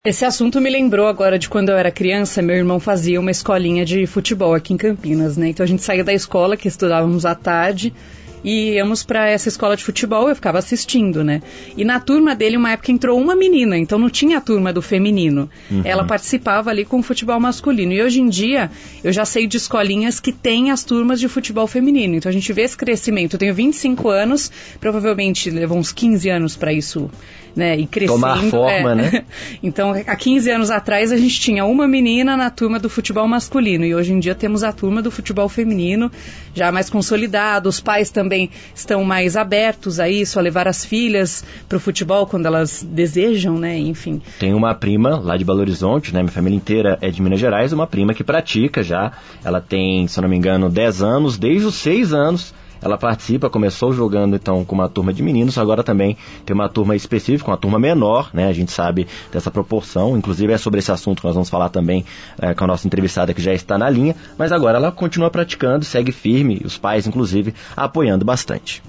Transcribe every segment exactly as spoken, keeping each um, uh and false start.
Esse assunto me lembrou agora de quando eu era criança. Meu irmão fazia uma escolinha de futebol aqui em Campinas, né? Então a gente saía da escola, que estudávamos à tarde, e íamos para essa escola de futebol. Eu ficava assistindo, né? E na turma dele, uma época, entrou uma menina, então não tinha a turma do feminino. Uhum. Ela participava ali com o futebol masculino. E hoje em dia, eu já sei de escolinhas que têm as turmas de futebol feminino. Então a gente vê esse crescimento. Eu tenho vinte e cinco anos, provavelmente levou uns quinze anos para isso, né, e crescendo. Tomar forma, é. né? Então, há quinze anos atrás, a gente tinha uma menina na turma do futebol masculino, e hoje em dia temos a turma do futebol feminino, já mais consolidado. Os pais também estão mais abertos a isso, a levar as filhas para o futebol quando elas desejam, né, enfim. Tem uma prima lá de Belo Horizonte, né, minha família inteira é de Minas Gerais, uma prima que pratica já, ela tem, se eu não me engano, dez anos, desde os seis anos, ela participa, começou jogando então com uma turma de meninos, agora também tem uma turma específica, uma turma menor, né? A gente sabe dessa proporção, inclusive é sobre esse assunto que nós vamos falar também é, com a nossa entrevistada que já está na linha, mas agora ela continua praticando, segue firme, os pais inclusive apoiando bastante.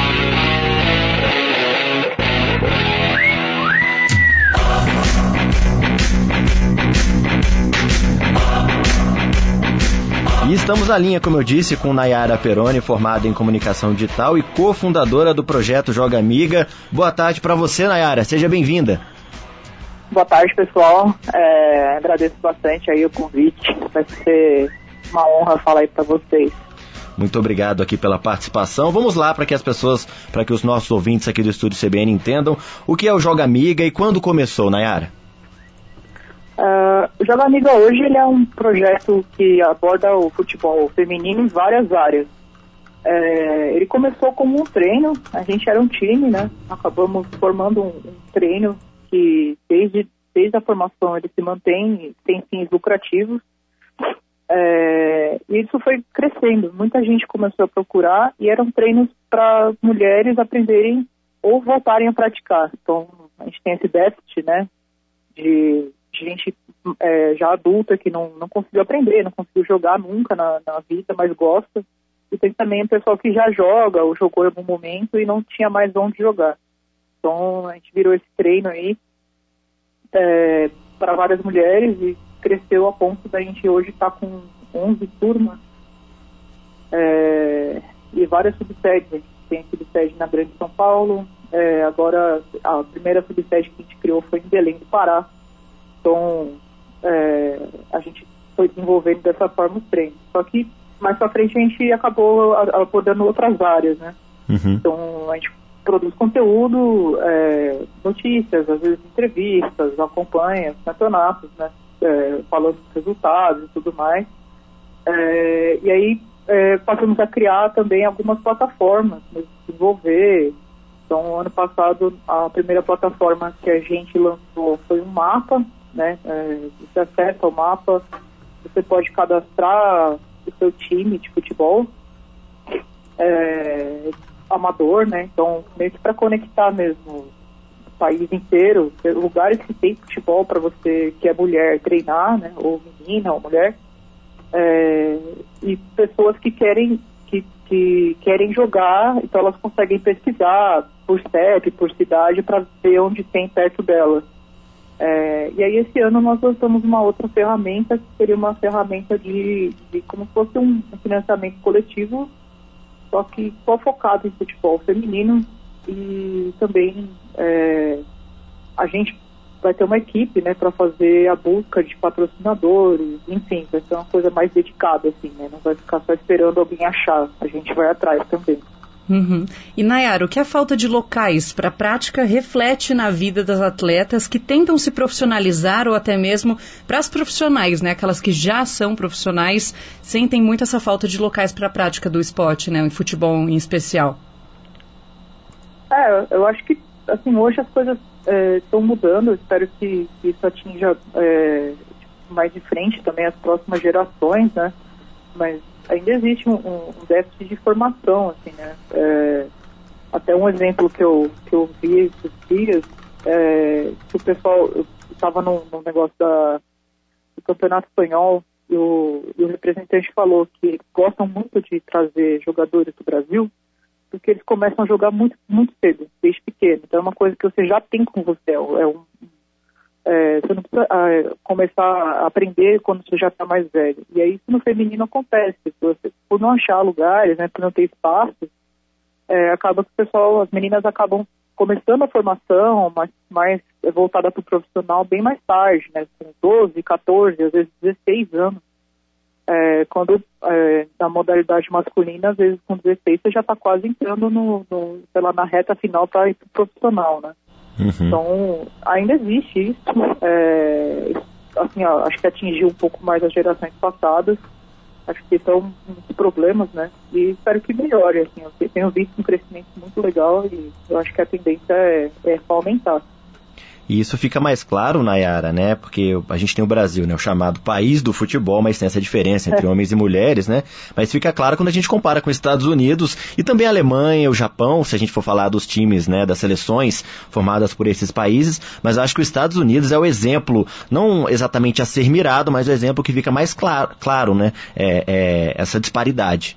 E estamos na linha, como eu disse, com Nayara Peroni, formada em comunicação digital e cofundadora do projeto Joga Amiga. Boa tarde para você, Nayara. Seja bem-vinda. Boa tarde, pessoal. É, agradeço bastante aí o convite. Vai ser uma honra falar aí para vocês. Muito obrigado aqui pela participação. Vamos lá para que as pessoas, para que os nossos ouvintes aqui do Estúdio C B N entendam o que é o Joga Amiga e quando começou, Nayara. Uh, o Joga Amiga hoje ele é um projeto que aborda o futebol feminino em várias áreas. É, ele começou como um treino, a gente era um time, né? Acabamos formando um, um treino que desde, desde a formação ele se mantém, tem fins lucrativos. É, e isso foi crescendo, muita gente começou a procurar e eram treinos para mulheres aprenderem ou voltarem a praticar. Então a gente tem esse déficit, né? De gente é, já adulta que não, não conseguiu aprender, não conseguiu jogar nunca na, na vida, mas gosta. E tem também o pessoal que já joga ou jogou em algum momento e não tinha mais onde jogar. Então a gente virou esse treino aí é, para várias mulheres e cresceu a ponto da gente hoje estar tá com onze turmas é, e várias subsedes. A gente tem subsede na Grande São Paulo, é, agora a primeira subsede que a gente criou foi em Belém do Pará. Então, é, a gente foi desenvolvendo dessa forma os treinos. Só que, mais pra frente, a gente acabou abordando outras áreas, né? Uhum. Então, a gente produz conteúdo, é, notícias, às vezes entrevistas, acompanha campeonatos, né? É, falando dos resultados e tudo mais. É, e aí, é, passamos a criar também algumas plataformas, né, desenvolver. Então, ano passado, a primeira plataforma que a gente lançou foi um mapa, né? É, você acessa o mapa, você pode cadastrar o seu time de futebol é, amador, né? Então, meio que para conectar mesmo o país inteiro, lugares que tem futebol para você que é mulher treinar, né? Ou menina ou mulher, é, e pessoas que querem que, que querem jogar, então elas conseguem pesquisar por C E P, por cidade, para ver onde tem perto delas. É, e aí esse ano nós lançamos uma outra ferramenta, que seria uma ferramenta de, de como se fosse um financiamento coletivo, só que só focado em futebol feminino. E também é, a gente vai ter uma equipe, né, para fazer a busca de patrocinadores, enfim, vai ser uma coisa mais dedicada, assim, né, não vai ficar só esperando alguém achar, a gente vai atrás também. Uhum. E Nayara, o que a falta de locais para a prática reflete na vida das atletas que tentam se profissionalizar ou até mesmo para as profissionais, né? Aquelas que já são profissionais, sentem muito essa falta de locais para a prática do esporte, né? O futebol em especial. É, eu acho que assim, hoje as coisas estão é, mudando, eu espero que, que isso atinja é, mais de frente também as próximas gerações, né? Mas ainda existe um, um déficit de formação, assim, né? É, até um exemplo que eu, que eu vi esses dias, é, que o pessoal estava num, num negócio da, do Campeonato Espanhol e o, e o representante falou que gostam muito de trazer jogadores do Brasil porque eles começam a jogar muito, muito cedo, desde pequeno. Então é uma coisa que você já tem com você, é um, É, você não precisa é, começar a aprender quando você já está mais velho. E aí isso no feminino acontece. Você, por não achar lugares, né, por não ter espaço, é, acaba que o pessoal, as meninas acabam começando a formação mais, mais voltada para o profissional bem mais tarde, né, com doze, catorze, às vezes dezesseis anos. É, quando é, na modalidade masculina, às vezes com dezesseis você já está quase entrando no, no, sei lá, na reta final para ir pro profissional, né? Uhum. Então, ainda existe isso. É, assim, ó, acho que atingiu um pouco mais as gerações passadas. Acho que são muitos problemas, né? E espero que melhore. Assim, eu tenho visto um crescimento muito legal e eu acho que a tendência é, é aumentar. E isso fica mais claro, Nayara, né? Porque a gente tem o Brasil, né? O chamado país do futebol, mas tem essa diferença entre é. homens e mulheres, né? Mas fica claro quando a gente compara com os Estados Unidos e também a Alemanha, o Japão, se a gente for falar dos times, né? Das seleções formadas por esses países. Mas acho que os Estados Unidos é o exemplo, não exatamente a ser mirado, mas o exemplo que fica mais claro, claro, né? É, é essa disparidade.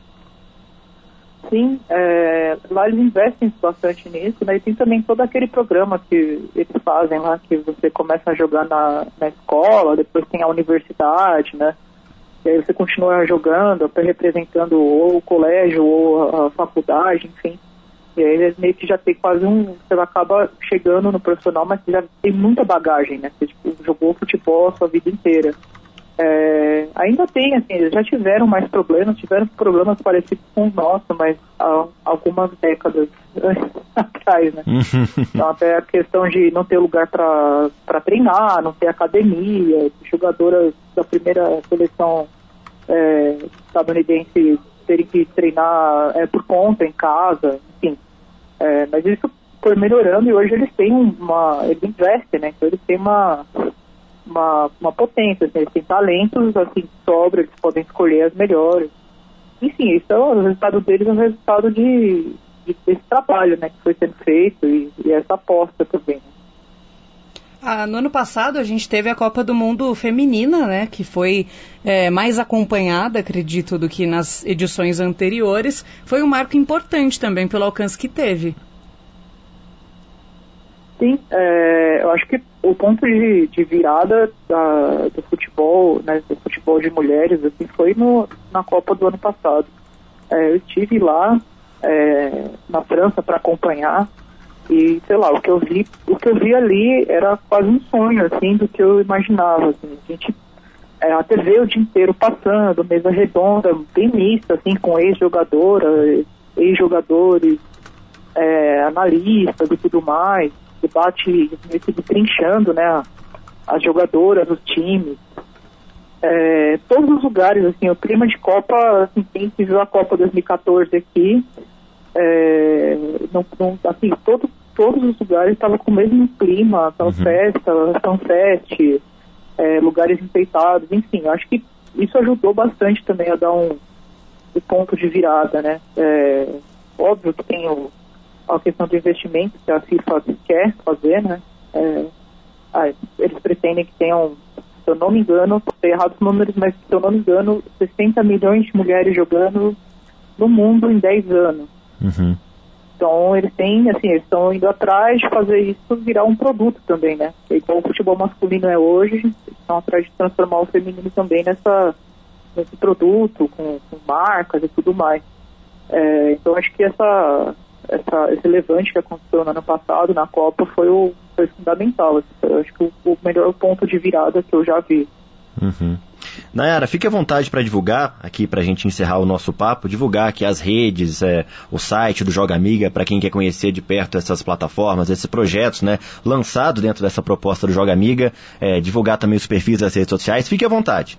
Sim, é, lá eles investem bastante nisso, né? E tem também todo aquele programa que eles fazem lá, que você começa a jogar na, na escola, depois tem a universidade, né? E aí você continua jogando, representando ou o colégio ou a faculdade, enfim. E aí eles meio que já tem quase um... Você acaba chegando no profissional, mas você já tem muita bagagem, né? Você tipo, jogou futebol a sua vida inteira. É, ainda tem, assim, eles já tiveram mais problemas, tiveram problemas parecidos com os nossos, mas há algumas décadas atrás, né? Então até a questão de não ter lugar para treinar, não ter academia, jogadoras da primeira seleção é, estadunidense terem que treinar é, por conta, em casa, enfim. É, mas isso foi melhorando e hoje eles têm uma... Eles investem, né? Então eles têm uma... Uma, uma potência, assim, eles têm talentos, assim, sobra, eles podem escolher as melhores. Enfim, isso é o resultado deles, é o resultado de, de, desse trabalho, né, que foi sendo feito e, e essa aposta também. Né? Ah, no ano passado a gente teve a Copa do Mundo Feminina, né, que foi é, mais acompanhada, acredito, do que nas edições anteriores. Foi um marco importante também pelo alcance que teve. Sim, é, eu acho que o ponto de, de virada da, do futebol, né, do futebol de mulheres, assim, foi no, na Copa do ano passado. É, eu estive lá é, na França para acompanhar e, sei lá, o que eu vi, o que eu vi ali era quase um sonho, assim, do que eu imaginava. Assim, a gente, é, a T V o dia inteiro passando, mesa redonda, bem mista, assim, com ex-jogadoras, ex-jogadores, é, analistas e tudo mais. Debate meio que trinchando, né, as jogadoras, os times, é, todos os lugares, assim, o clima de Copa, assim, quem viu a Copa dois mil e catorze aqui, é, não, não, assim, todo, todos os lugares estavam com o mesmo clima, tal uhum. festa, São Fest, é, lugares enfeitados, enfim, acho que isso ajudou bastante também a dar um, um ponto de virada, né, é, óbvio que tem o a questão do investimento que a FIFA quer fazer, né? É, ah, eles pretendem que tenham, se eu não me engano, estou errado os números, mas se eu não me engano, sessenta milhões de mulheres jogando no mundo em dez anos. Uhum. Então eles têm, assim, eles estão indo atrás de fazer isso virar um produto também, né? Igual o futebol masculino é hoje, eles estão atrás de transformar o feminino também nessa, nesse produto, com, com marcas e tudo mais. É, então acho que essa... Essa, esse levante que aconteceu no ano passado na Copa foi, o, foi fundamental. Eu acho que o, o melhor ponto de virada que eu já vi. Uhum. Nayara, fique à vontade para divulgar aqui, para a gente encerrar o nosso papo, divulgar aqui as redes, é, o site do Joga Amiga, para quem quer conhecer de perto essas plataformas, esses projetos, né, lançados dentro dessa proposta do Joga Amiga, é, divulgar também os perfis das redes sociais. Fique à vontade.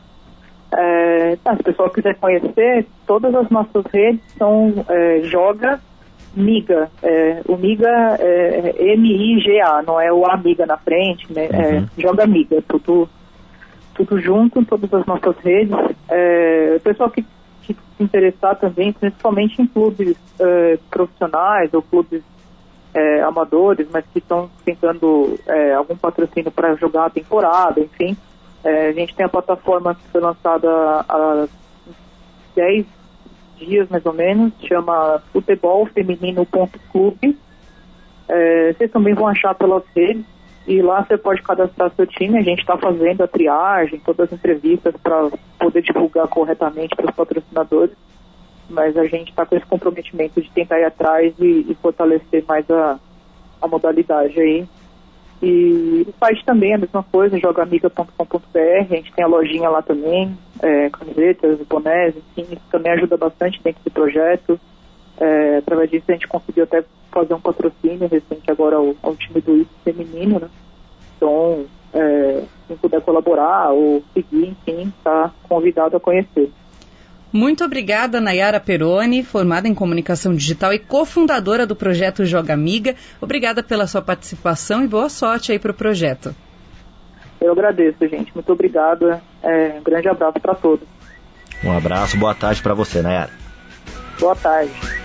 É, tá, se o pessoal quiser conhecer, todas as nossas redes são é, Joga Miga, é, o Miga é M I G A, não é o Amiga na frente, né? Uhum. É, Joga Miga, tudo, tudo junto, todas as nossas redes. É, o pessoal que, que se interessar também, principalmente em clubes é, profissionais ou clubes é, amadores, mas que estão tentando é, algum patrocínio para jogar a temporada, enfim. É, a gente tem a plataforma que foi lançada há dez dias mais ou menos, chama futebol feminino ponto clube. É, vocês também vão achar pelas redes, E lá você pode cadastrar seu time, a gente está fazendo a triagem, todas as entrevistas para poder divulgar corretamente para os patrocinadores, mas a gente está com esse comprometimento de tentar ir atrás e, e fortalecer mais a, a modalidade aí. E o site também é a mesma coisa, joga amiga ponto com ponto b r, a gente tem a lojinha lá também, é, camisetas, bonés, enfim, isso também ajuda bastante dentro do projeto. É, através disso a gente conseguiu até fazer um patrocínio recente agora ao, ao time do I P feminino, né? Então, é, quem puder colaborar ou seguir, enfim, está convidado a conhecer. Muito obrigada, Nayara Peroni, formada em comunicação digital e cofundadora do projeto Joga Amiga. Obrigada pela sua participação e boa sorte aí para o projeto. Eu agradeço, gente. Muito obrigada. É, um grande abraço para todos. Um abraço, boa tarde para você, Nayara. Boa tarde.